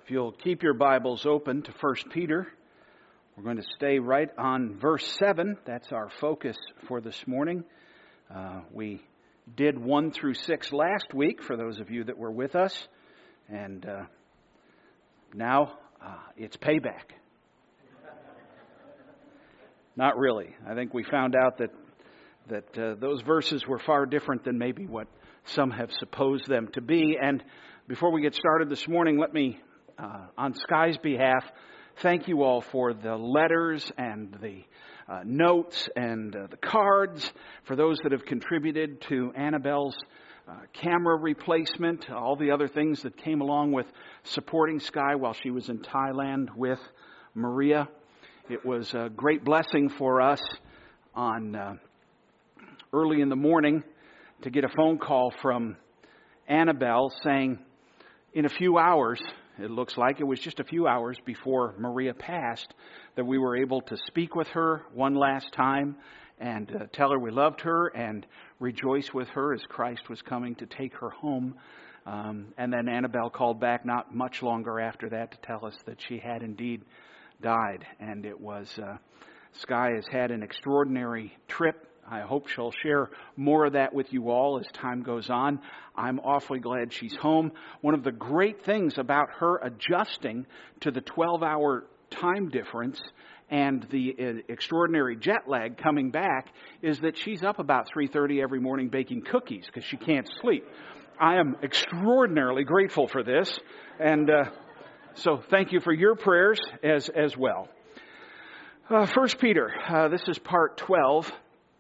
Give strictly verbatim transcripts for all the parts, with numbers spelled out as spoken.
If you'll keep your Bibles open to First Peter, we're going to stay right on verse seven. That's our focus for this morning. Uh, we did one through six last week for those of you that were with us. And uh, now uh, it's payback. Not really. I think we found out that, that uh, those verses were far different than maybe what some have supposed them to be. And before we get started this morning, let me Uh, on Sky's behalf, thank you all for the letters and the uh, notes and uh, the cards, for those that have contributed to Annabelle's uh, camera replacement, all the other things that came along with supporting Sky while she was in Thailand with Maria. It was a great blessing for us on uh, early in the morning to get a phone call from Annabelle saying, in a few hours, it looks like it was just a few hours before Maria passed, that we were able to speak with her one last time and uh, tell her we loved her and rejoice with her as Christ was coming to take her home. Um, and then Annabelle called back not much longer after that to tell us that she had indeed died. And it was, uh, Sky has had an extraordinary trip. I hope she'll share more of that with you all as time goes on. I'm awfully glad she's home. One of the great things about her adjusting to the twelve-hour time difference and the extraordinary jet lag coming back is that she's up about three thirty every morning baking cookies because she can't sleep. I am extraordinarily grateful for this. And uh, so thank you for your prayers as, as well. Uh, First Peter, uh, this is part twelve.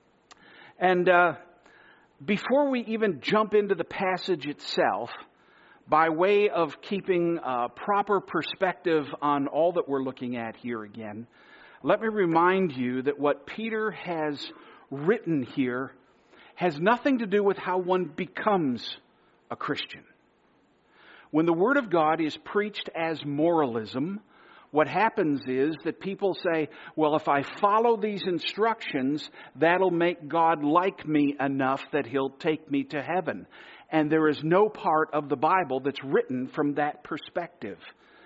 And uh, before we even jump into the passage itself, by way of keeping uh, proper perspective on all that we're looking at here again, let me remind you that what Peter has written here has nothing to do with how one becomes a Christian. When the Word of God is preached as moralism, what happens is that people say, well, if I follow these instructions, that'll make God like me enough that He'll take me to heaven. And there is no part of the Bible that's written from that perspective.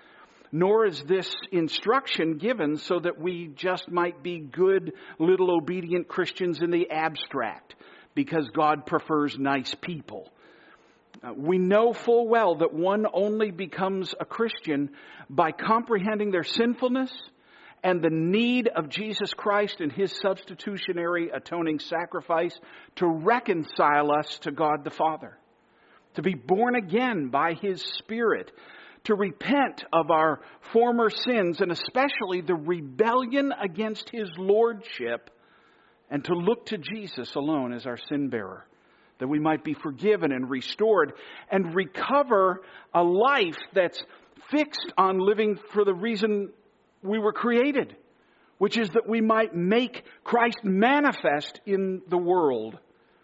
Nor is this instruction given so that we just might be good, little obedient Christians in the abstract, because God prefers nice people. Uh, we know full well that one only becomes a Christian by comprehending their sinfulness and the need of Jesus Christ and His substitutionary atoning sacrifice to reconcile us to God the Father, to be born again by His Spirit, to repent of our former sins and especially the rebellion against His Lordship, and to look to Jesus alone as our sin bearer, that we might be forgiven and restored and recover a life that's fixed on living for the reason we were created, which is that we might make Christ manifest in the world.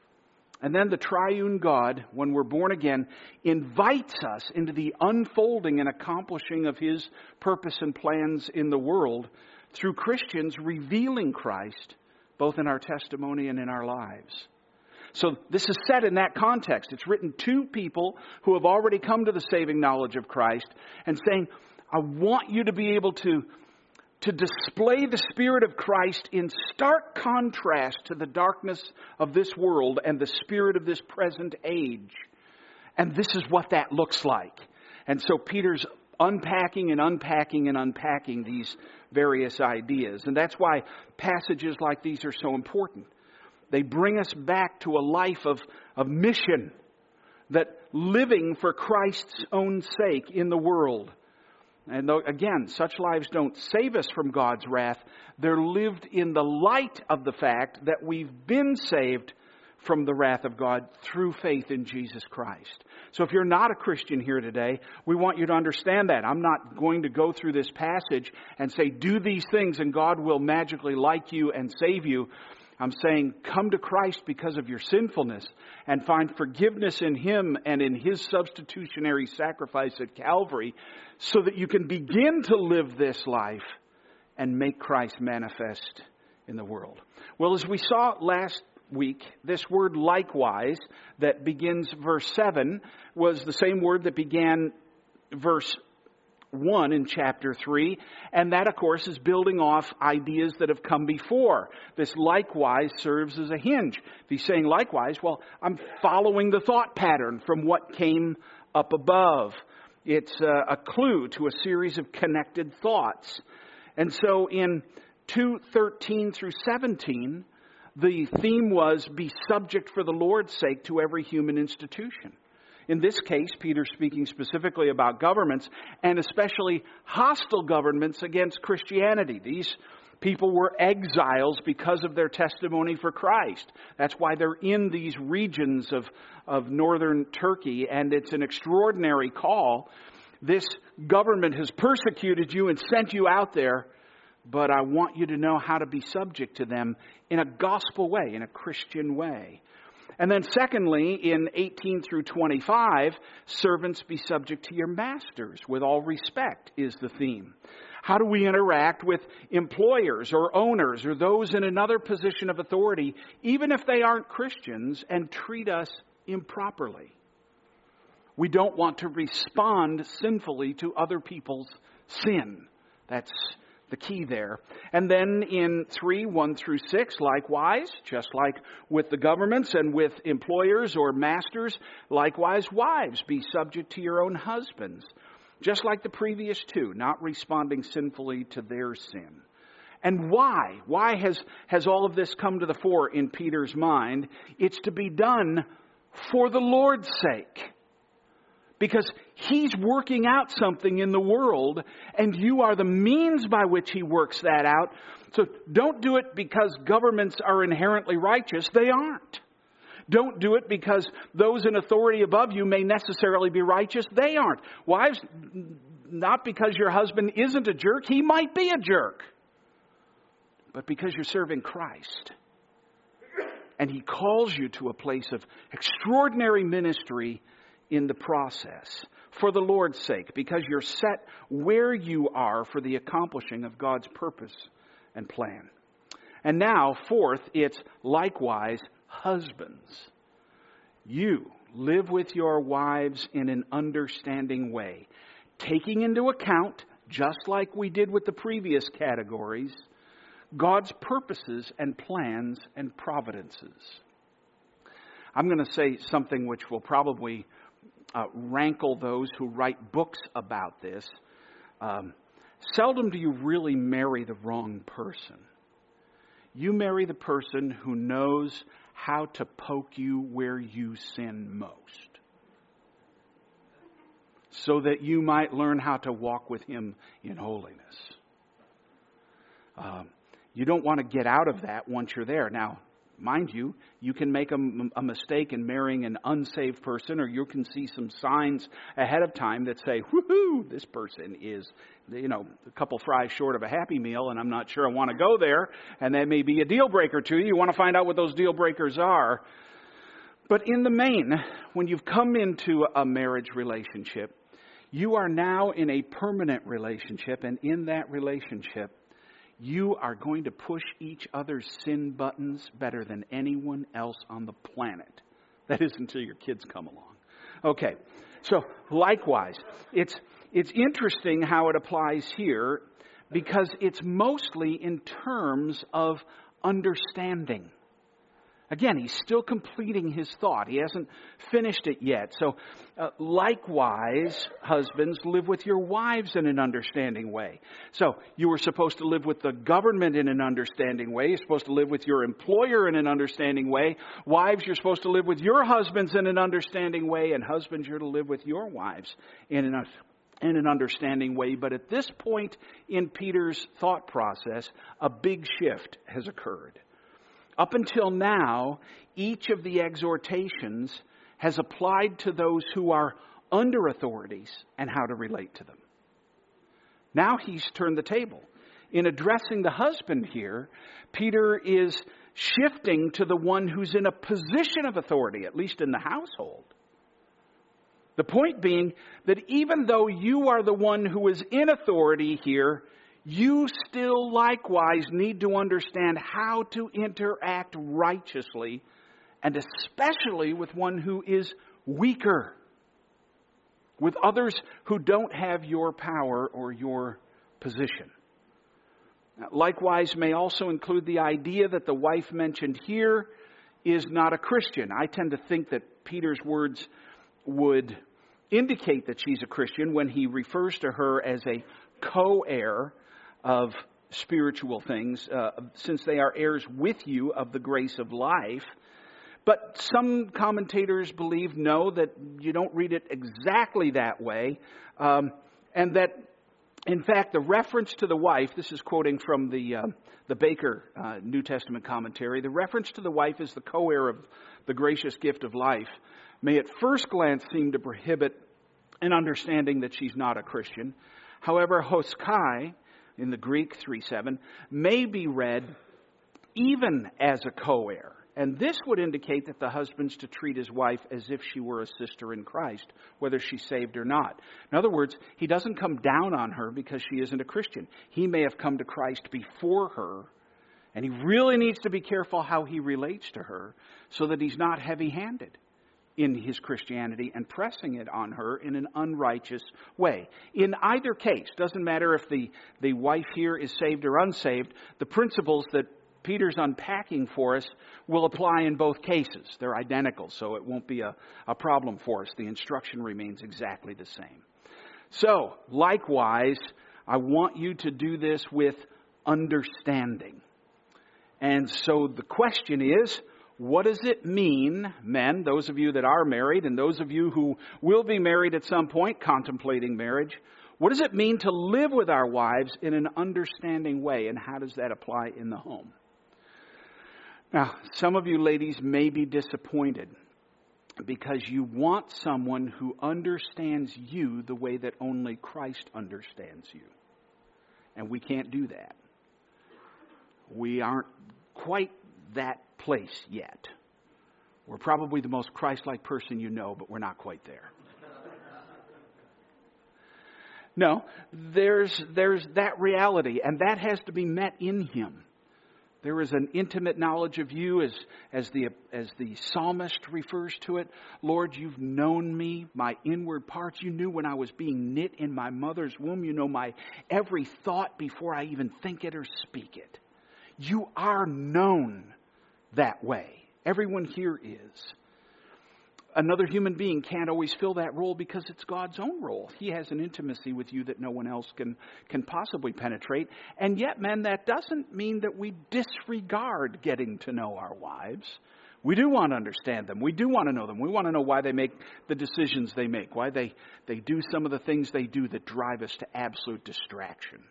And then the triune God, when we're born again, invites us into the unfolding and accomplishing of His purpose and plans in the world through Christians revealing Christ both in our testimony and in our lives. So this is set in that context. It's written to people who have already come to the saving knowledge of Christ and saying, I want you to be able to, to display the Spirit of Christ in stark contrast to the darkness of this world and the spirit of this present age. And this is what that looks like. And so Peter's unpacking and unpacking and unpacking these various ideas. And that's why passages like these are so important. They bring us back to a life of, of mission, that living for Christ's own sake in the world. And though, again, such lives don't save us from God's wrath. They're lived in the light of the fact that we've been saved from the wrath of God through faith in Jesus Christ. So if you're not a Christian here today, we want you to understand that. I'm not going to go through this passage and say, do these things and God will magically like you and save you. I'm saying come to Christ because of your sinfulness and find forgiveness in Him and in His substitutionary sacrifice at Calvary so that you can begin to live this life and make Christ manifest in the world. Well, as we saw last week, this word likewise that begins verse seven was the same word that began verse one in chapter three. And that, of course, is building off ideas that have come before. This likewise serves as a hinge. If he's saying likewise, well, I'm following the thought pattern from what came up above. It's a, a clue to a series of connected thoughts. And so in two thirteen through seventeen, the theme was, be subject for the Lord's sake to every human institution. In this case, Peter's speaking specifically about governments, and especially hostile governments against Christianity. These people were exiles because of their testimony for Christ. That's why they're in these regions of, of northern Turkey, and it's an extraordinary call. This government has persecuted you and sent you out there, but I want you to know how to be subject to them in a gospel way, in a Christian way. And then secondly, in eighteen through twenty-five, servants, be subject to your masters with all respect is the theme. How do we interact with employers or owners or those in another position of authority, even if they aren't Christians, and treat us improperly? We don't want to respond sinfully to other people's sin. That's the key there. And then in three, one through six, likewise, just like with the governments and with employers or masters, likewise, wives, be subject to your own husbands. Just like the previous two, not responding sinfully to their sin. And why? Why has, has all of this come to the fore in Peter's mind? It's to be done for the Lord's sake. Because He's working out something in the world, and you are the means by which He works that out. So don't do it because governments are inherently righteous. They aren't. Don't do it because those in authority above you may necessarily be righteous. They aren't. Wives, not because your husband isn't a jerk. He might be a jerk. But because you're serving Christ. And He calls you to a place of extraordinary ministry in the process, for the Lord's sake, because you're set where you are for the accomplishing of God's purpose and plan. And now, fourth, it's likewise, husbands. You live with your wives in an understanding way, taking into account, just like we did with the previous categories, God's purposes and plans and providences. I'm going to say something which will probably Uh, rankle those who write books about this. Um, seldom do you really marry the wrong person. You marry the person who knows how to poke you where you sin most, so that you might learn how to walk with Him in holiness. Um, you don't want to get out of that once you're there. Now, mind you, you can make a, a mistake in marrying an unsaved person, or you can see some signs ahead of time that say, woohoo, this person is, you know, a couple fries short of a Happy Meal, and I'm not sure I want to go there, and that may be a deal breaker to you. You want to find out what those deal breakers are. But in the main, when you've come into a marriage relationship, you are now in a permanent relationship, and in that relationship, you are going to push each other's sin buttons better than anyone else on the planet. That is until your kids come along. Okay, so likewise, it's it's interesting how it applies here, because it's mostly in terms of understanding. Again, he's still completing his thought. He hasn't finished it yet. So, uh, likewise, husbands, live with your wives in an understanding way. So, you were supposed to live with the government in an understanding way. You're supposed to live with your employer in an understanding way. Wives, you're supposed to live with your husbands in an understanding way. And husbands, you're to live with your wives in an in an understanding way. But at this point in Peter's thought process, a big shift has occurred. Up until now, each of the exhortations has applied to those who are under authorities and how to relate to them. Now he's turned the table. In addressing the husband here, Peter is shifting to the one who's in a position of authority, at least in the household. The point being that even though you are the one who is in authority here, you still likewise need to understand how to interact righteously, and especially with one who is weaker. with others who don't have your power or your position. Likewise may also include the idea that the wife mentioned here is not a Christian. I tend to think that Peter's words would indicate that she's a Christian when he refers to her as a co-heir of spiritual things, uh, since they are heirs with you of the grace of life. But some commentators believe, no, that you don't read it exactly that way, um, and that, in fact, the reference to the wife, this is quoting from the uh, the Baker uh, New Testament commentary, the reference to the wife as the co-heir of the gracious gift of life may at first glance seem to prohibit an understanding that she's not a Christian. However, hoskai, in the Greek three seven, may be read even as a co-heir. And this would indicate that the husband's to treat his wife as if she were a sister in Christ, whether she's saved or not. In other words, he doesn't come down on her because she isn't a Christian. He may have come to Christ before her, and he really needs to be careful how he relates to her so that he's not heavy-handed in his Christianity and pressing it on her in an unrighteous way. In either case, doesn't matter if the, the wife here is saved or unsaved, the principles that Peter's unpacking for us will apply in both cases. They're identical, so it won't be a, a problem for us. The instruction remains exactly the same. So, likewise, I want you to do this with understanding. And so the question is, what does it mean, men, those of you that are married and those of you who will be married at some point, contemplating marriage, what does it mean to live with our wives in an understanding way, and how does that apply in the home? Now, some of you ladies may be disappointed because you want someone who understands you the way that only Christ understands you. And we can't do that. We aren't quite that place yet. We're probably the most Christ-like person you know, but we're not quite there. No, there's there's that reality, and that has to be met in Him. There is an intimate knowledge of you, as as the as the psalmist refers to it. Lord, you've known me, my inward parts. You knew when I was being knit in my mother's womb. You know my every thought before I even think it or speak it. You are known that way. Everyone here is. Another human being can't always fill that role because it's God's own role. He has an intimacy with you that no one else can, can possibly penetrate. And yet, men, that doesn't mean that we disregard getting to know our wives. We do want to understand them. We do want to know them. We want to know why they make the decisions they make, why they, they do some of the things they do that drive us to absolute distraction.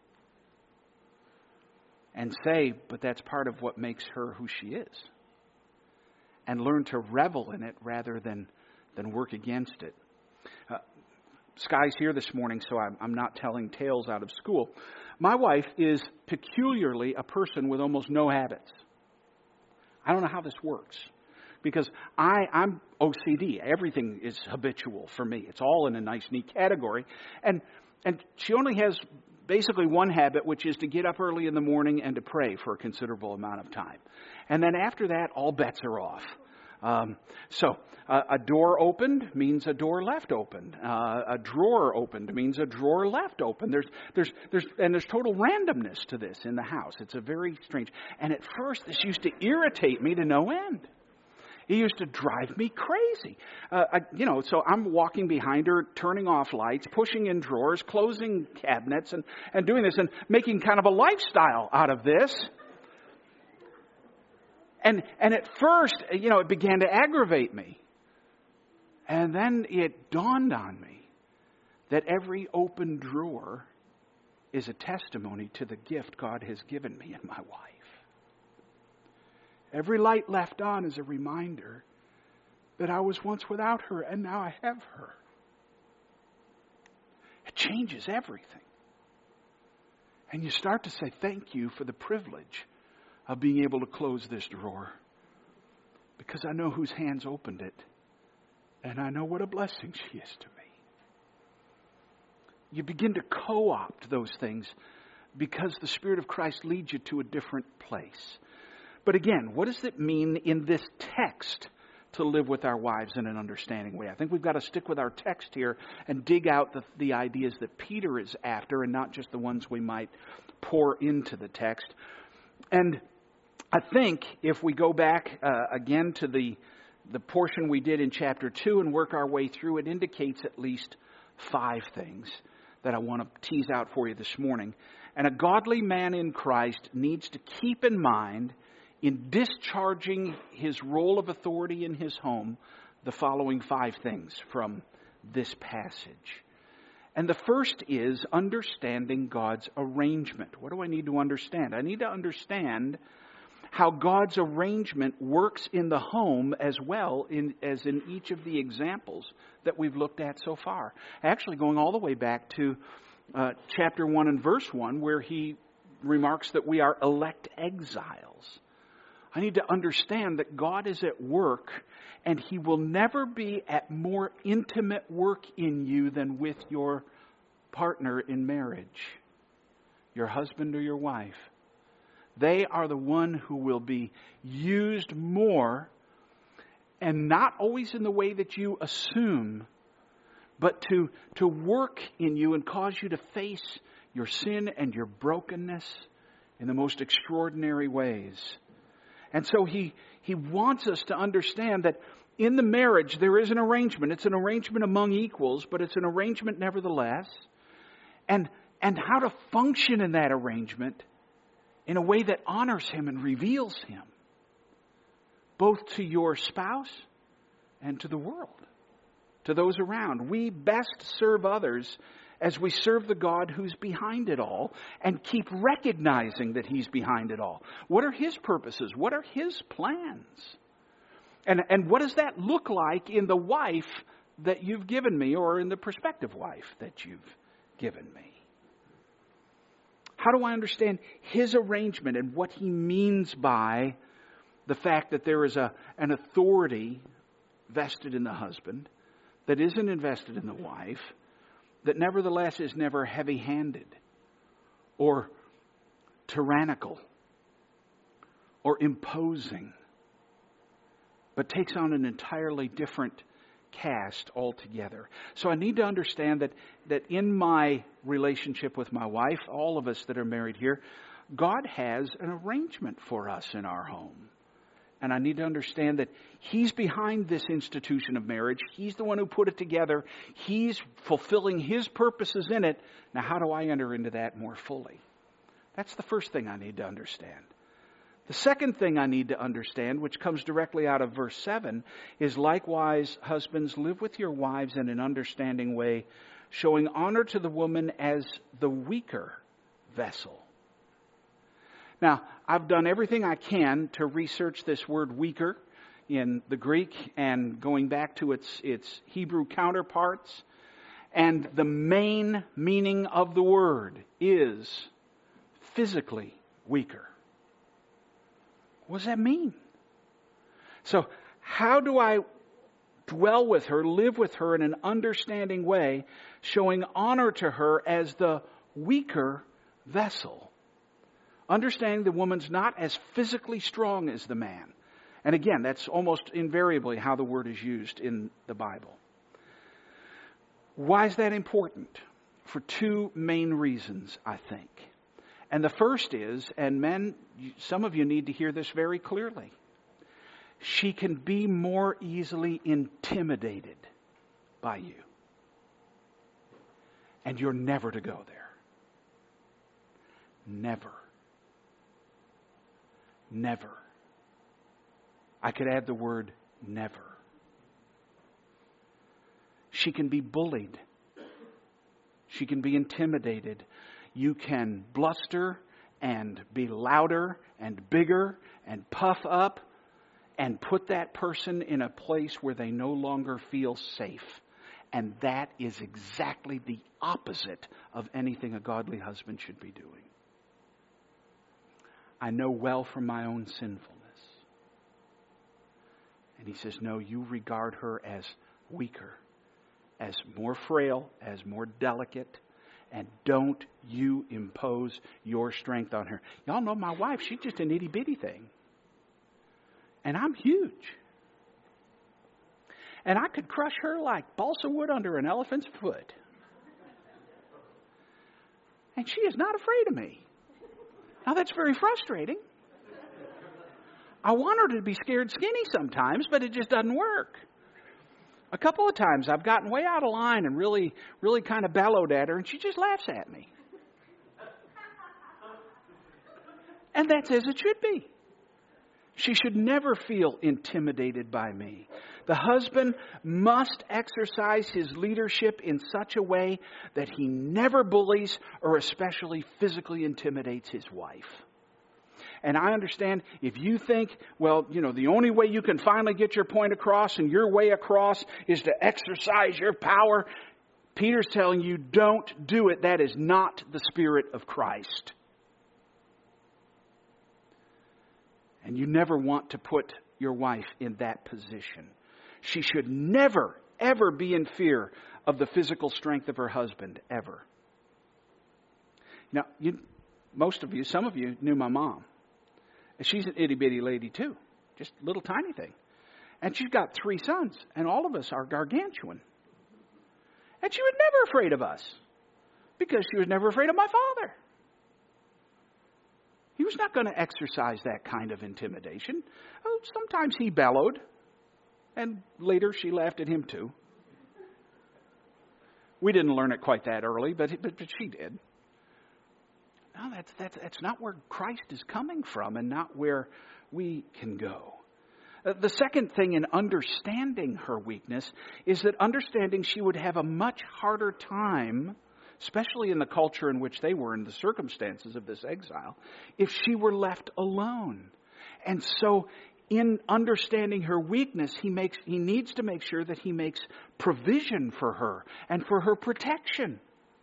And say, but that's part of what makes her who she is. And learn to revel in it rather than, than work against it. Uh, Sky's here this morning, so I'm, I'm not telling tales out of school. My wife is peculiarly a person with almost no habits. I don't know how this works. Because I, I'm O C D. Everything is habitual for me. It's all in a nice, neat category. And and she only has basically one habit, which is to get up early in the morning and to pray for a considerable amount of time. And then after that, all bets are off. Um, so uh, a door opened means a door left open. Uh, a drawer opened means a drawer left open. There's, there's, there's, and there's total randomness to this in the house. It's a very strange. And at first, this used to irritate me to no end. It used to drive me crazy. Uh, I, you know, so I'm walking behind her, turning off lights, pushing in drawers, closing cabinets, and, and doing this and making kind of a lifestyle out of this. And and at first, you know, it began to aggravate me. And then it dawned on me that every open drawer is a testimony to the gift God has given me in my wife. Every light left on is a reminder that I was once without her and now I have her. It changes everything. And you start to say, thank you for the privilege of being able to close this drawer, because I know whose hands opened it, and I know what a blessing she is to me. You begin to co-opt those things because the Spirit of Christ leads you to a different place. But again, what does it mean in this text to live with our wives in an understanding way. I think we've got to stick with our text here and dig out the, the ideas that Peter is after and not just the ones we might pour into the text. And I think if we go back uh, again to the the portion we did in chapter two and work our way through, it indicates at least five things that I want to tease out for you this morning. And a godly man in Christ needs to keep in mind, in discharging his role of authority in his home, the following five things from this passage. And the first is understanding God's arrangement. What do I need to understand? I need to understand how God's arrangement works in the home as well in, as in each of the examples that we've looked at so far. Actually, going all the way back to uh, chapter one and verse one, where he remarks that we are elect exiles. I need to understand that God is at work, and He will never be at more intimate work in you than with your partner in marriage, your husband or your wife. They are the one who will be used more, and not always in the way that you assume, but to, to work in you and cause you to face your sin and your brokenness in the most extraordinary ways. And so he, he wants us to understand that in the marriage there is an arrangement. It's an arrangement among equals, but it's an arrangement nevertheless. And, and how to function in that arrangement in a way that honors Him and reveals Him, both to your spouse and to the world, to those around. We best serve others as we serve the God who's behind it all and keep recognizing that He's behind it all. What are His purposes? What are His plans? And, and what does that look like in the wife that you've given me, or in the prospective wife that you've given me? How do I understand His arrangement and what He means by the fact that there is a, an authority vested in the husband that isn't invested in the wife, that nevertheless is never heavy-handed or tyrannical or imposing, but takes on an entirely different cast altogether. So I need to understand that, that in my relationship with my wife, all of us that are married here, God has an arrangement for us in our home. And I need to understand that He's behind this institution of marriage. He's the one who put it together. He's fulfilling His purposes in it. Now, how do I enter into that more fully? That's the first thing I need to understand. The second thing I need to understand, which comes directly out of verse seven, is likewise, husbands, live with your wives in an understanding way, showing honor to the woman as the weaker vessel. Now, I've done everything I can to research this word weaker in the Greek and going back to its, its Hebrew counterparts. And the main meaning of the word is physically weaker. What does that mean? So how do I dwell with her, live with her in an understanding way, showing honor to her as the weaker vessel? Understanding the woman's not as physically strong as the man. And again, that's almost invariably how the word is used in the Bible. Why is that important? For two main reasons, I think. And the first is, and men, some of you need to hear this very clearly, she can be more easily intimidated by you. And you're never to go there. Never. Never. I could add the word never. She can be bullied. She can be intimidated. You can bluster and be louder and bigger and puff up and put that person in a place where they no longer feel safe. And that is exactly the opposite of anything a godly husband should be doing. I know well from my own sinfulness. And he says, no, you regard her as weaker, as more frail, as more delicate, and don't you impose your strength on her. Y'all know my wife, she's just an itty bitty thing. And I'm huge. And I could crush her like balsa wood under an elephant's foot. And she is not afraid of me. Now that's very frustrating. I want her to be scared skinny sometimes, but it just doesn't work. A couple of times I've gotten way out of line and really, really kind of bellowed at her, and she just laughs at me. And that's as it should be. She should never feel intimidated by me. The husband must exercise his leadership in such a way that he never bullies or especially physically intimidates his wife. And I understand if you think, well, you know, the only way you can finally get your point across and your way across is to exercise your power, Peter's telling you, don't do it. That is not the Spirit of Christ. And you never want to put your wife in that position. She should never, ever be in fear of the physical strength of her husband, ever. Now, you, most of you, some of you knew my mom. And she's an itty-bitty lady too, just a little tiny thing. And she's got three sons, and all of us are gargantuan. And she was never afraid of us because she was never afraid of my father. He was not going to exercise that kind of intimidation. Oh, sometimes he bellowed, and later she laughed at him too. We didn't learn it quite that early, but but, but she did. No, that's, that's, that's not where Christ is coming from and not where we can go. Uh, the second thing in understanding her weakness is that understanding she would have a much harder time, especially in the culture in which they were, in the circumstances of this exile, if she were left alone. And so in understanding her weakness, he makes he needs to make sure that he makes provision for her and for her protection.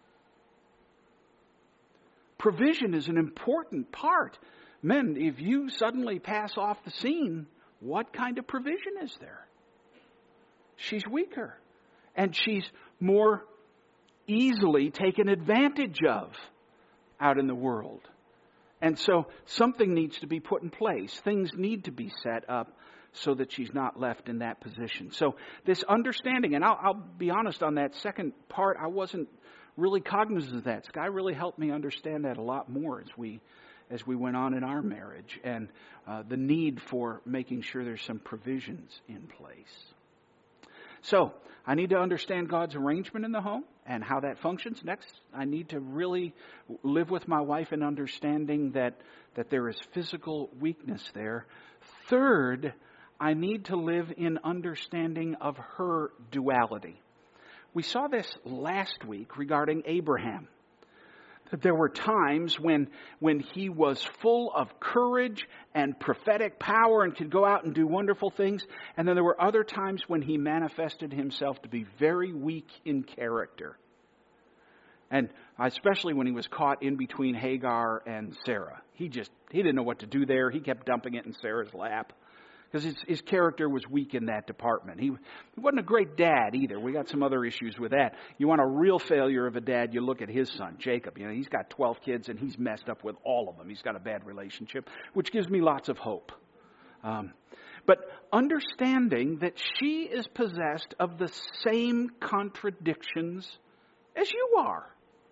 Provision is an important part. Men, if you suddenly pass off the scene, what kind of provision is there? She's weaker, and she's more easily taken advantage of out in the world. And so something needs to be put in place. Things need to be set up so that she's not left in that position. So this understanding, and I'll, I'll be honest on that second part, I wasn't really cognizant of that. Sky really helped me understand that a lot more as we as we went on in our marriage, and uh, the need for making sure there's some provisions in place. So I need to understand God's arrangement in the home and how that functions. Next, I need to really live with my wife in understanding that, that there is physical weakness there. Third, I need to live in understanding of her duality. We saw this last week regarding Abraham. That there were times when, when he was full of courage and prophetic power and could go out and do wonderful things. And then there were other times when he manifested himself to be very weak in character. And especially when he was caught in between Hagar and Sarah. He just, he didn't know what to do there. He kept dumping it in Sarah's lap. Because his, his character was weak in that department. He, he wasn't a great dad either. We got some other issues with that. You want a real failure of a dad, you look at his son, Jacob. You know, he's got twelve kids and he's messed up with all of them. He's got a bad relationship, which gives me lots of hope. Um, but understanding that she is possessed of the same contradictions as you are.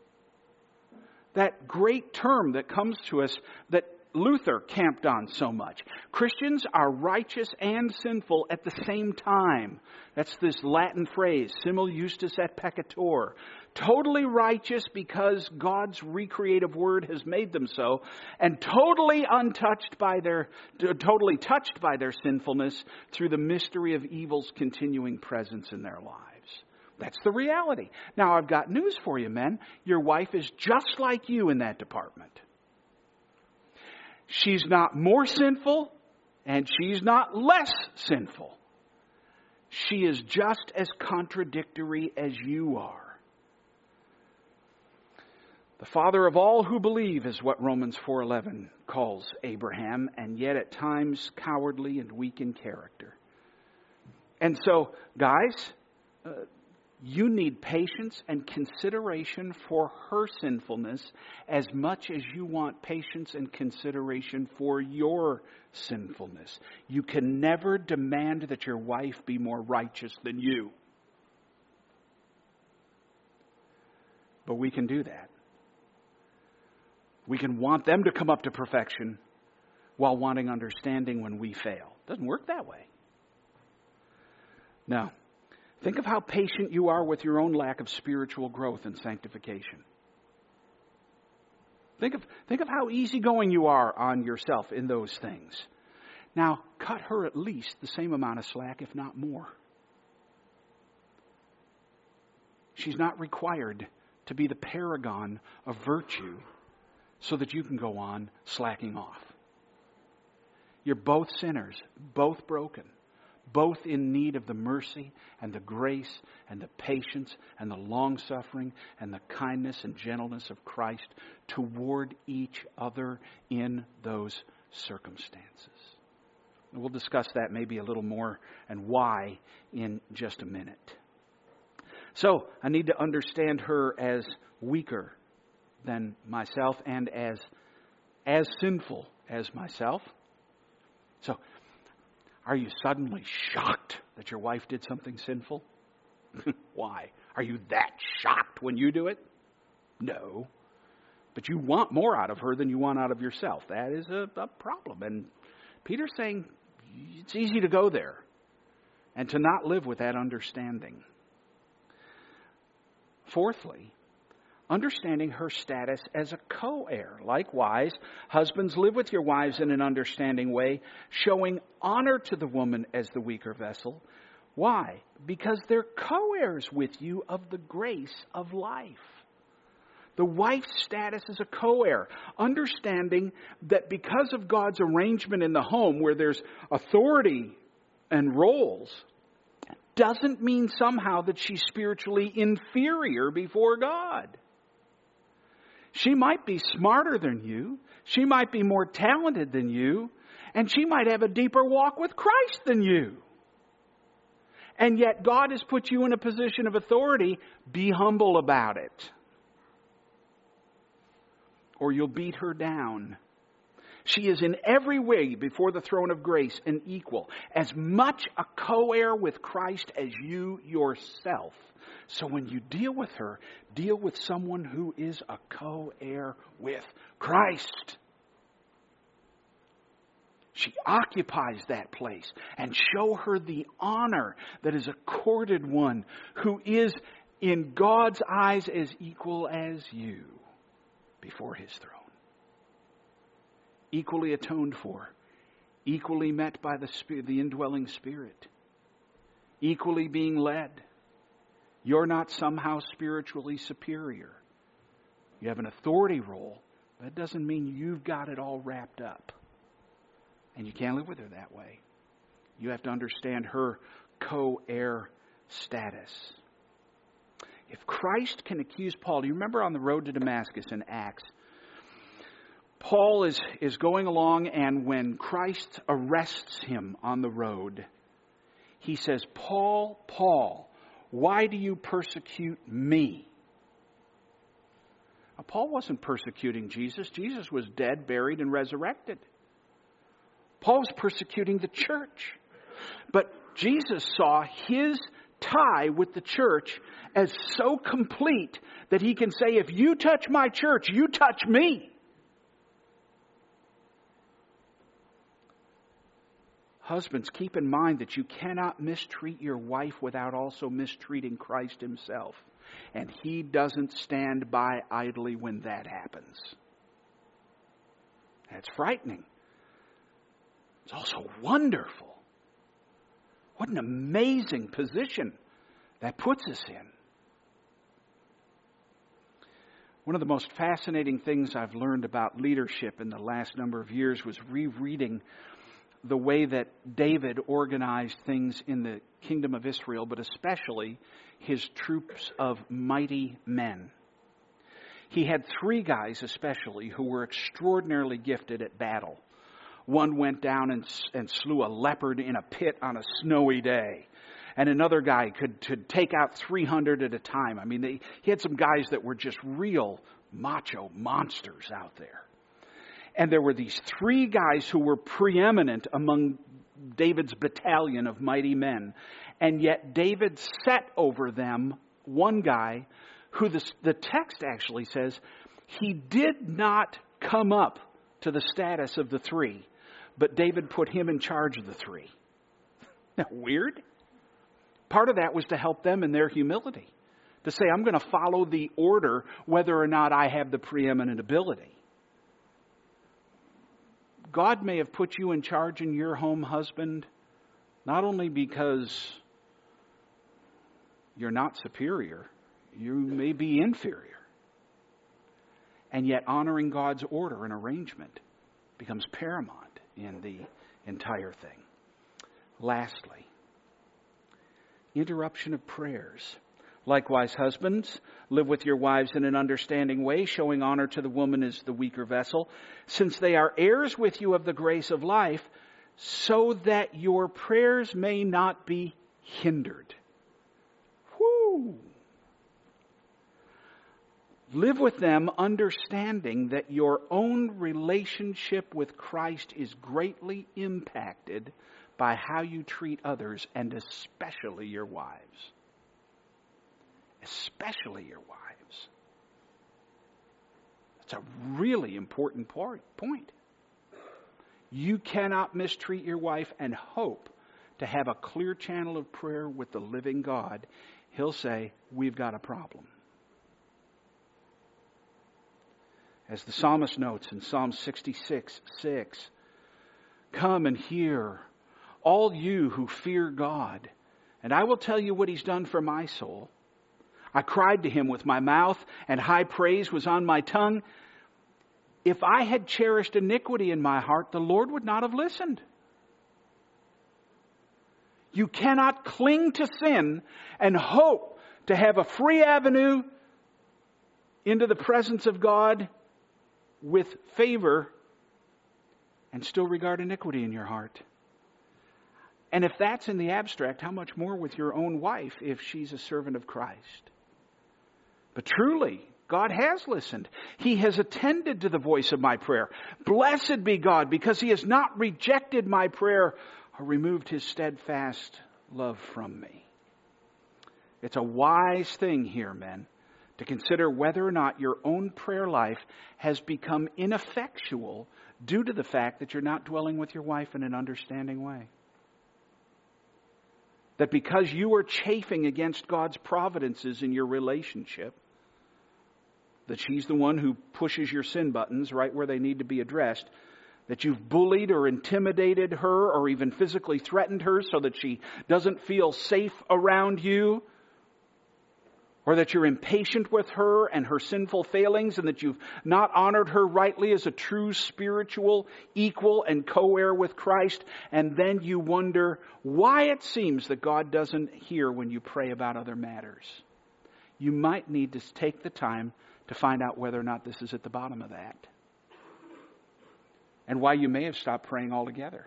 That great term that comes to us that Luther camped on so much. Christians are righteous and sinful at the same time. That's this Latin phrase, simul justus et peccator. Totally righteous because God's recreative word has made them so, and totally untouched by their, totally touched by their sinfulness through the mystery of evil's continuing presence in their lives. That's the reality. Now, I've got news for you, men. Your wife is just like you in that department. She's not more sinful, and she's not less sinful. She is just as contradictory as you are. The father of all who believe is what Romans four eleven calls Abraham, and yet at times cowardly and weak in character. And so, guys, uh, You need patience and consideration for her sinfulness as much as you want patience and consideration for your sinfulness. You can never demand that your wife be more righteous than you. But we can do that. We can want them to come up to perfection while wanting understanding when we fail. It doesn't work that way. No. Think of how patient you are with your own lack of spiritual growth and sanctification. Think of, think of how easygoing you are on yourself in those things. Now, cut her at least the same amount of slack, if not more. She's not required to be the paragon of virtue so that you can go on slacking off. You're both sinners, both broken. Both in need of the mercy and the grace and the patience and the long-suffering and the kindness and gentleness of Christ toward each other in those circumstances. We'll discuss that maybe a little more and why in just a minute. So, I need to understand her as weaker than myself and as, as sinful as myself. So, are you suddenly shocked that your wife did something sinful? Why? Are you that shocked when you do it? No. But you want more out of her than you want out of yourself. That is a, a problem. And Peter's saying it's easy to go there and to not live with that understanding. Fourthly, understanding her status as a co-heir. Likewise, husbands, live with your wives in an understanding way, showing honor to the woman as the weaker vessel. Why? Because they're co-heirs with you of the grace of life. The wife's status as a co-heir, understanding that because of God's arrangement in the home where there's authority and roles, doesn't mean somehow that she's spiritually inferior before God. She might be smarter than you. She might be more talented than you. And she might have a deeper walk with Christ than you. And yet God has put you in a position of authority. Be humble about it. Or you'll beat her down. She is in every way before the throne of grace an equal. As much a co-heir with Christ as you yourself. So when you deal with her, deal with someone who is a co-heir with Christ. She occupies that place, and show her the honor that is accorded one who is in God's eyes as equal as you before His throne. Equally atoned for, equally met by the Spirit, the indwelling Spirit, equally being led. You're not somehow spiritually superior. You have an authority role, but it doesn't mean you've got it all wrapped up. And you can't live with her that way. You have to understand her co-heir status. If Christ can accuse Paul, do you remember on the road to Damascus in Acts? Paul is, is going along, and when Christ arrests him on the road, he says, Paul, Paul, why do you persecute me? Now, Paul wasn't persecuting Jesus. Jesus was dead, buried, and resurrected. Paul was persecuting the church. But Jesus saw his tie with the church as so complete that he can say, if you touch my church, you touch me. Husbands, keep in mind that you cannot mistreat your wife without also mistreating Christ Himself. And He doesn't stand by idly when that happens. That's frightening. It's also wonderful. What an amazing position that puts us in. One of the most fascinating things I've learned about leadership in the last number of years was rereading the way that David organized things in the kingdom of Israel, but especially his troops of mighty men. He had three guys especially who were extraordinarily gifted at battle. One went down and, and slew a leopard in a pit on a snowy day. and another guy could, could take out three hundred at a time. I mean, they, he had some guys that were just real macho monsters out there. And there were these three guys who were preeminent among David's battalion of mighty men. And yet David set over them one guy who the, the text actually says he did not come up to the status of the three, but David put him in charge of the three. Isn't that weird? Part of that was to help them in their humility. To say, I'm going to follow the order whether or not I have the preeminent ability. God may have put you in charge in your home, husband, not only because you're not superior, you may be inferior. And yet honoring God's order and arrangement becomes paramount in the entire thing. Lastly, interruption of prayers. Likewise, husbands, live with your wives in an understanding way, showing honor to the woman as the weaker vessel, since they are heirs with you of the grace of life, so that your prayers may not be hindered. Whoo! Live with them, understanding that your own relationship with Christ is greatly impacted by how you treat others, and especially your wives. Especially your wives. That's a really important point. You cannot mistreat your wife and hope to have a clear channel of prayer with the living God. He'll say, we've got a problem. As the psalmist notes in Psalm sixty-six, six, come and hear, all you who fear God, and I will tell you what He's done for my soul. I cried to Him with my mouth, and high praise was on my tongue. If I had cherished iniquity in my heart, the Lord would not have listened. You cannot cling to sin and hope to have a free avenue into the presence of God with favor and still regard iniquity in your heart. And if that's in the abstract, how much more with your own wife if she's a servant of Christ? But truly, God has listened. He has attended to the voice of my prayer. Blessed be God, because He has not rejected my prayer or removed His steadfast love from me. It's a wise thing here, men, to consider whether or not your own prayer life has become ineffectual due to the fact that you're not dwelling with your wife in an understanding way. That because you are chafing against God's providences in your relationship, that she's the one who pushes your sin buttons right where they need to be addressed, that you've bullied or intimidated her or even physically threatened her so that she doesn't feel safe around you, or that you're impatient with her and her sinful failings, and that you've not honored her rightly as a true spiritual equal and co-heir with Christ, and then you wonder why it seems that God doesn't hear when you pray about other matters. You might need to take the time to find out whether or not this is at the bottom of that. And why you may have stopped praying altogether.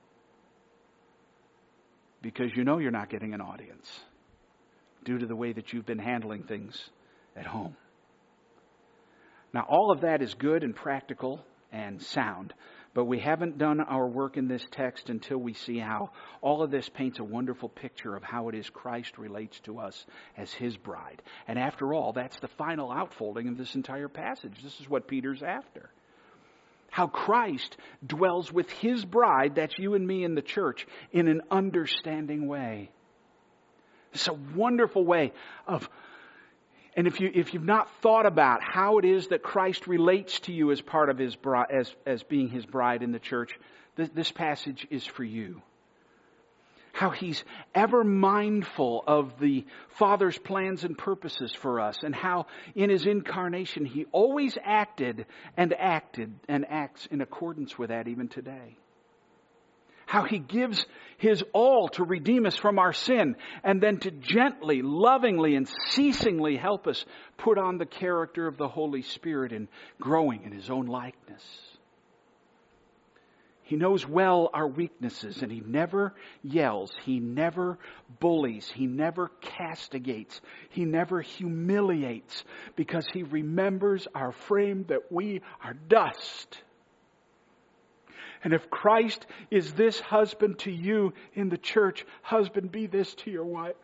Because you know you're not getting an audience due to the way that you've been handling things at home. Now, all of that is good and practical and sound, but we haven't done our work in this text until we see how all of this paints a wonderful picture of how it is Christ relates to us as His bride. And after all, that's the final outfolding of this entire passage. This is what Peter's after. How Christ dwells with His bride, that's you and me in the church, in an understanding way. It's a wonderful way of, and if you if you've not thought about how it is that Christ relates to you as part of His bride, as as being His bride in the church, this, this passage is for you. How He's ever mindful of the Father's plans and purposes for us, and how in His incarnation He always acted and acted and acts in accordance with that even today. How He gives His all to redeem us from our sin, and then to gently, lovingly, and ceasingly help us put on the character of the Holy Spirit in growing in His own likeness. He knows well our weaknesses, and He never yells. He never bullies. He never castigates. He never humiliates, because He remembers our frame, that we are dust. And if Christ is this husband to you in the church, husband, be this to your wife.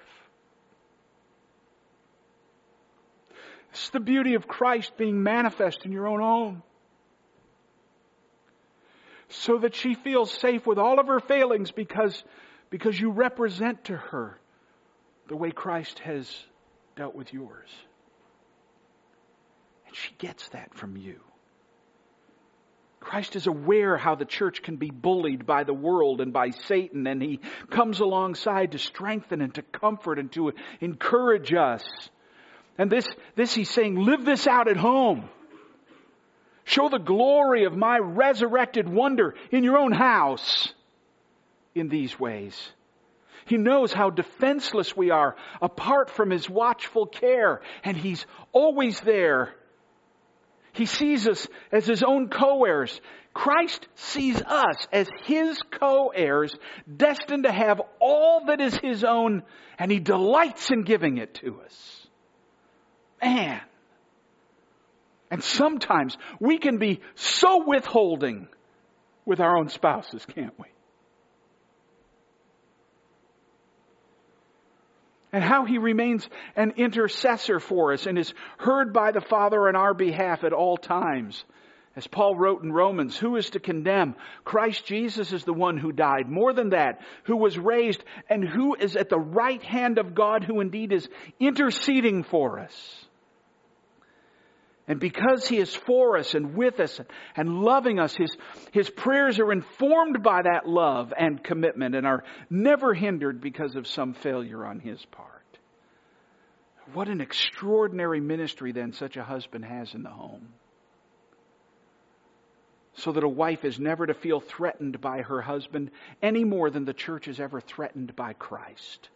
It's the beauty of Christ being manifest in your own home, so that she feels safe with all of her failings, because, because you represent to her the way Christ has dealt with yours. And she gets that from you. Christ is aware how the church can be bullied by the world and by Satan, and He comes alongside to strengthen and to comfort and to encourage us. And this, this He's saying, live this out at home. Show the glory of my resurrected wonder in your own house in these ways. He knows how defenseless we are apart from His watchful care, and He's always there. He sees us as His own co-heirs. Christ sees us as His co-heirs, destined to have all that is His own, and He delights in giving it to us. Man. And sometimes we can be so withholding with our own spouses, can't we? And how He remains an intercessor for us and is heard by the Father on our behalf at all times. As Paul wrote in Romans, who is to condemn? Christ Jesus is the one who died. More than that, who was raised and who is at the right hand of God, who indeed is interceding for us. And because He is for us and with us and loving us, His, His prayers are informed by that love and commitment and are never hindered because of some failure on His part. What an extraordinary ministry then such a husband has in the home. So that a wife is never to feel threatened by her husband any more than the church is ever threatened by Christ.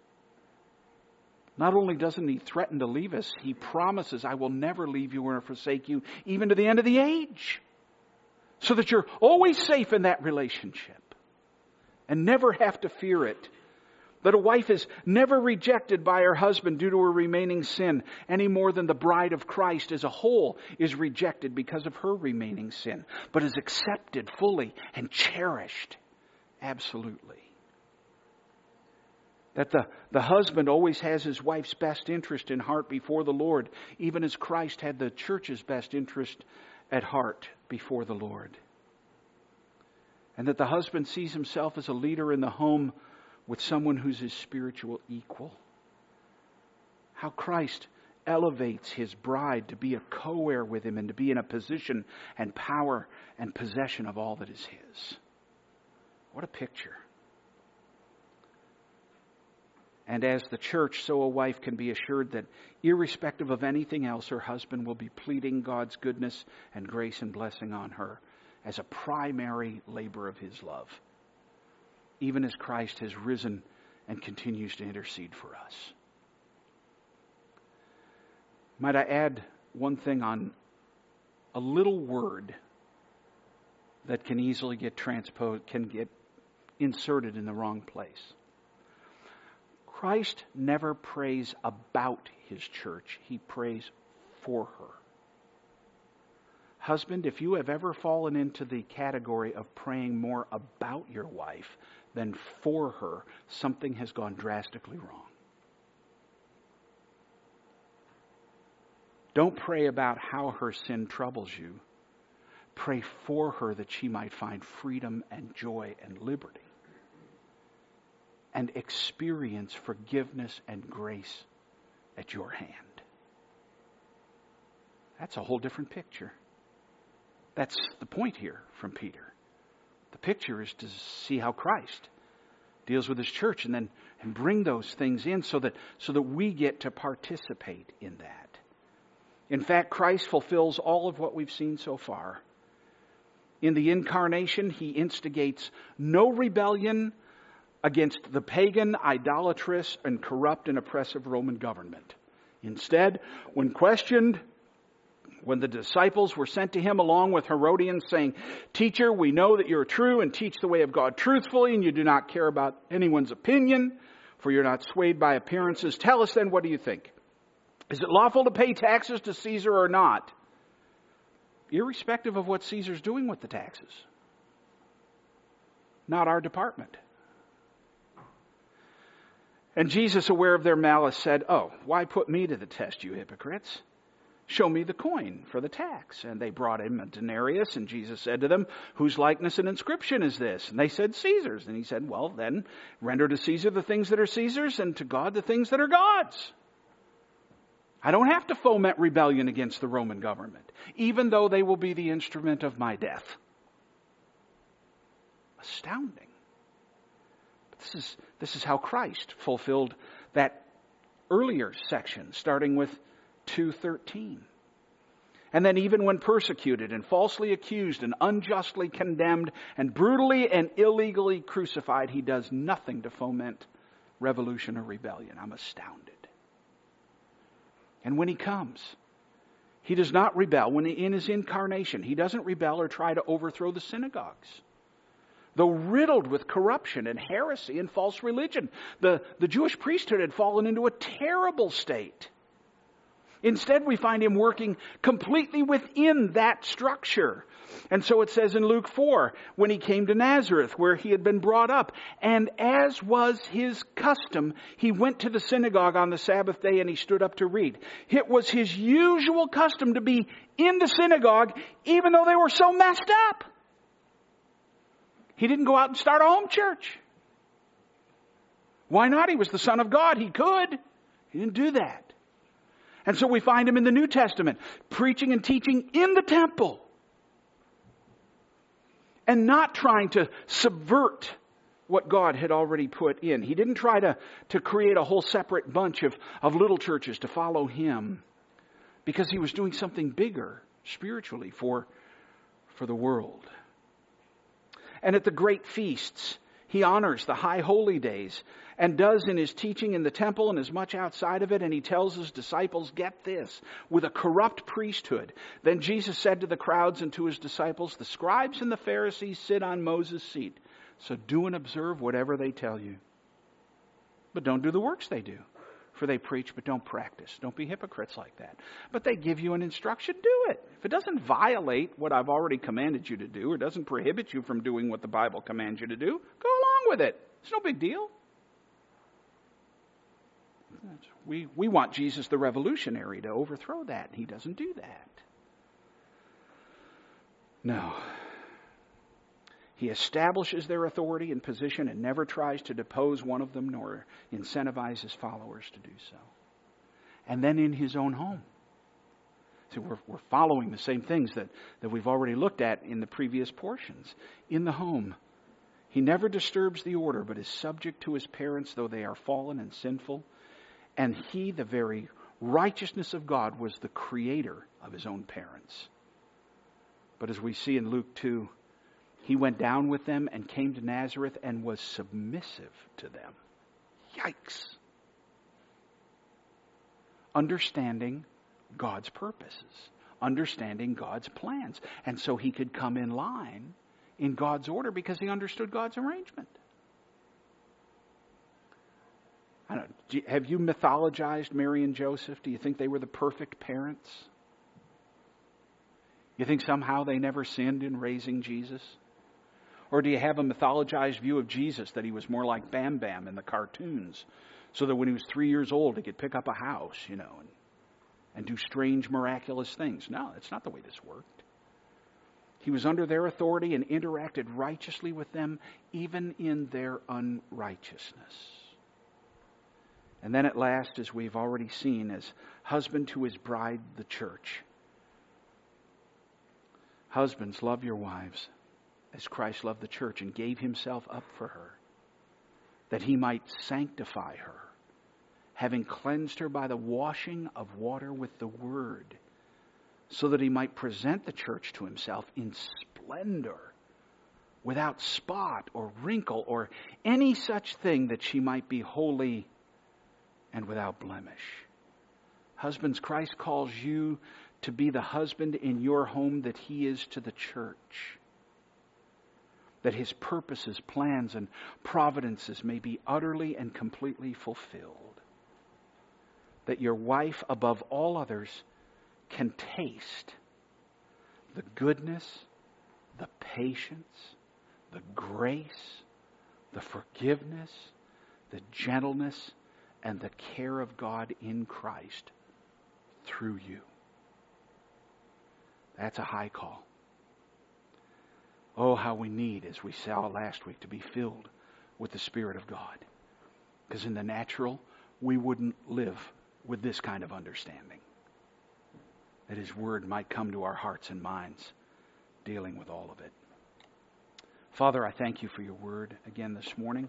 Not only doesn't He threaten to leave us, He promises, I will never leave you or forsake you, even to the end of the age. So that you're always safe in that relationship and never have to fear it. That a wife is never rejected by her husband due to her remaining sin, any more than the bride of Christ as a whole is rejected because of her remaining sin, but is accepted fully and cherished absolutely. That the, the husband always has his wife's best interest in heart before the Lord, even as Christ had the church's best interest at heart before the Lord. And that the husband sees himself as a leader in the home with someone who's his spiritual equal. How Christ elevates His bride to be a co-heir with Him and to be in a position and power and possession of all that is His. What a picture. And as the church, so a wife can be assured that irrespective of anything else, her husband will be pleading God's goodness and grace and blessing on her as a primary labor of His love, even as Christ has risen and continues to intercede for us. Might I add one thing on a little word that can easily get transposed, can get inserted in the wrong place. Christ never prays about His church. He prays for her. Husband, if you have ever fallen into the category of praying more about your wife than for her, something has gone drastically wrong. Don't pray about how her sin troubles you. Pray for her that she might find freedom and joy and liberty, and experience forgiveness and grace at your hand. That's a whole different picture. That's the point here from Peter. The picture is to see how Christ deals with His church and then and bring those things in so that so that we get to participate in that. In fact, Christ fulfills all of what we've seen so far. In the incarnation, He instigates no rebellion against the pagan, idolatrous, and corrupt and oppressive Roman government. Instead, when questioned When the disciples were sent to him along with Herodians, saying, "Teacher, we know that you are true and teach the way of God truthfully, and you do not care about anyone's opinion, for you're not swayed by appearances. Tell us then, what do you think? Is it lawful to pay taxes to Caesar or not?" Irrespective of what Caesar's doing with the taxes. Not our department. And Jesus, aware of their malice, said, "Oh, why put me to the test, you hypocrites? Show me the coin for the tax." And they brought him a denarius, and Jesus said to them, "Whose likeness and inscription is this?" And they said, "Caesar's." And he said, "Well, then, render to Caesar the things that are Caesar's, and to God the things that are God's." I don't have to foment rebellion against the Roman government, even though they will be the instrument of my death. Astounding. But this is, this is how Christ fulfilled that earlier section, starting with two thirteen. And then even when persecuted and falsely accused and unjustly condemned and brutally and illegally crucified, he does nothing to foment revolution or rebellion. I'm astounded. And when he comes, he does not rebel. When he, in his incarnation, he doesn't rebel or try to overthrow the synagogues. Though riddled with corruption and heresy and false religion, the, the Jewish priesthood had fallen into a terrible state. Instead, we find him working completely within that structure. And so it says in Luke four, when he came to Nazareth, where he had been brought up, and as was his custom, he went to the synagogue on the Sabbath day and he stood up to read. It was his usual custom to be in the synagogue, even though they were so messed up. He didn't go out and start a home church. Why not? He was the Son of God. He could. He didn't do that. And so we find him in the New Testament, preaching and teaching in the temple. And not trying to subvert what God had already put in. He didn't try to, to create a whole separate bunch of, of little churches to follow him. Because he was doing something bigger spiritually for, for the world. And at the great feasts, he honors the high holy days and does in his teaching in the temple and as much outside of it. And he tells his disciples, get this, with a corrupt priesthood. Then Jesus said to the crowds and to his disciples, the scribes and the Pharisees sit on Moses' seat. So do and observe whatever they tell you. But don't do the works they do. For they preach but don't practice. Don't be hypocrites like that. But they give you an instruction, do it. If it doesn't violate what I've already commanded you to do, or doesn't prohibit you from doing what the Bible commands you to do, go along with it. It's no big deal. We, we want Jesus the revolutionary to overthrow that. He doesn't do that. No. He establishes their authority and position and never tries to depose one of them nor incentivize his followers to do so. And then in his own home. So we're, we're following the same things that, that we've already looked at in the previous portions. In the home, he never disturbs the order but is subject to his parents though they are fallen and sinful. And he, the very righteousness of God, was the creator of his own parents. But as we see in Luke two, he went down with them and came to Nazareth and was submissive to them. Yikes. Understanding God's purposes. Understanding God's plans. And so he could come in line in God's order because he understood God's arrangement. I don't know, have you mythologized Mary and Joseph? Do you think they were the perfect parents? You think somehow they never sinned in raising Jesus? Or do you have a mythologized view of Jesus that he was more like Bam Bam in the cartoons, so that when he was three years old he could pick up a house, you know, and, and do strange, miraculous things? No, that's not the way this worked. He was under their authority and interacted righteously with them, even in their unrighteousness. And then at last, as we've already seen, as husband to his bride, the church. Husbands, love your wives as Christ loved the church and gave himself up for her, that he might sanctify her, having cleansed her by the washing of water with the word, so that he might present the church to himself in splendor, without spot or wrinkle or any such thing, that she might be holy and without blemish. Husbands, Christ calls you to be the husband in your home that He is to the church. That His purposes, plans, and providences may be utterly and completely fulfilled. That your wife, above all others, can taste the goodness, the patience, the grace, the forgiveness, the gentleness, and the care of God in Christ through you. That's a high call. Oh, how we need, as we saw last week, to be filled with the Spirit of God. Because in the natural, we wouldn't live with this kind of understanding. That His Word might come to our hearts and minds, dealing with all of it. Father, I thank You for Your Word again this morning.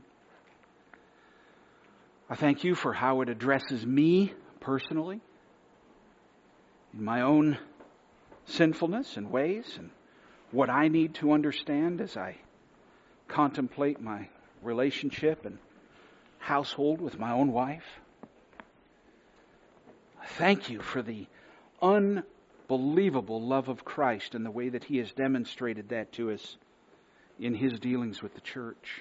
I thank You for how it addresses me personally, in my own sinfulness and ways, and what I need to understand as I contemplate my relationship and household with my own wife. I thank You for the unbelievable love of Christ and the way that He has demonstrated that to us in His dealings with the church.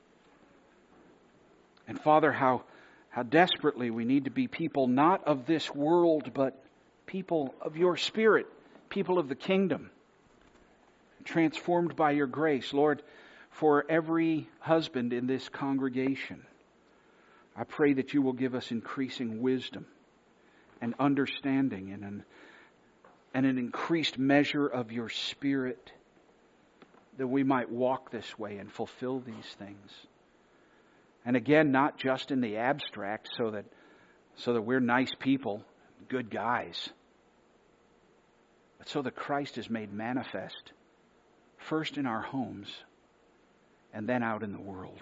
And Father, how, how desperately we need to be people not of this world, but people of Your Spirit, people of the kingdom, transformed by Your grace. Lord, for every husband in this congregation, I pray that You will give us increasing wisdom and understanding and an, and an increased measure of Your Spirit, that we might walk this way and fulfill these things. And again, not just in the abstract, so that so that we're nice people, good guys, but so that Christ is made manifest, first in our homes and then out in the world.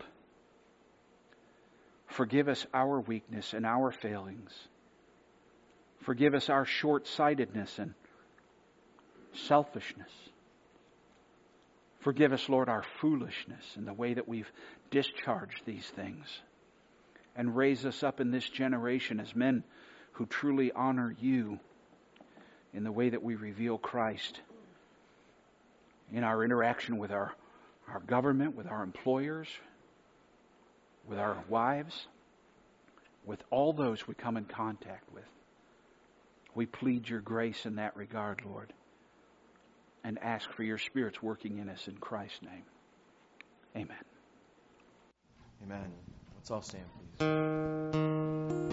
Forgive us our weakness and our failings. Forgive us our short-sightedness and selfishness. Forgive us, Lord, our foolishness in the way that we've discharged these things. And raise us up in this generation as men who truly honor You in the way that we reveal Christ in our interaction with our, our government, with our employers, with our wives, with all those we come in contact with. We plead Your grace in that regard, Lord, and ask for Your Spirit's working in us in Christ's name. Amen. Amen. Let's all stand, please.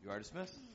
You are dismissed.